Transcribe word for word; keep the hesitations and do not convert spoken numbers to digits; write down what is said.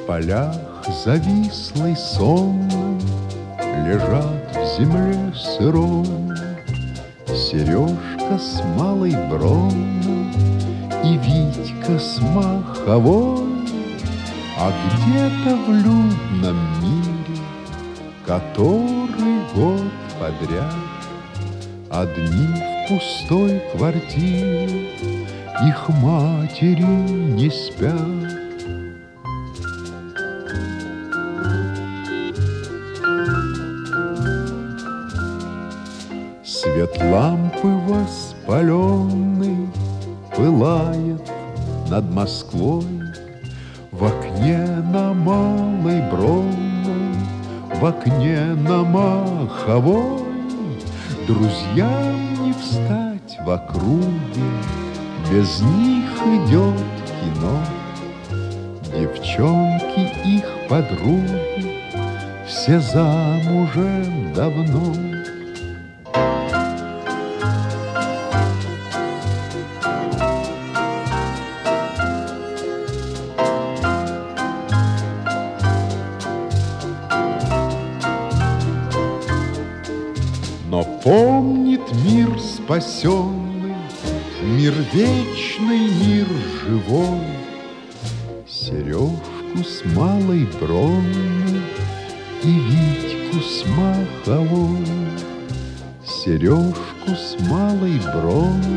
полях завислой сонной лежат в земле сырой Сережка с малой Бронной и Витька с Маховой. А где-то в людном мире, который год подряд одни в пустой квартире, их матери не спят. Свет лампы воспаленный пылает над Москвой. В окне на Малой Бронной, в окне на Маховой друзьям не встать в округе, без них идет кино. Девчонки их подруги все замужем давно. Но помнит мир спасенный, мир вечный, мир живой, Сережку с Малой Бронной и Витьку с Маховой. Сережку с Малой Бронной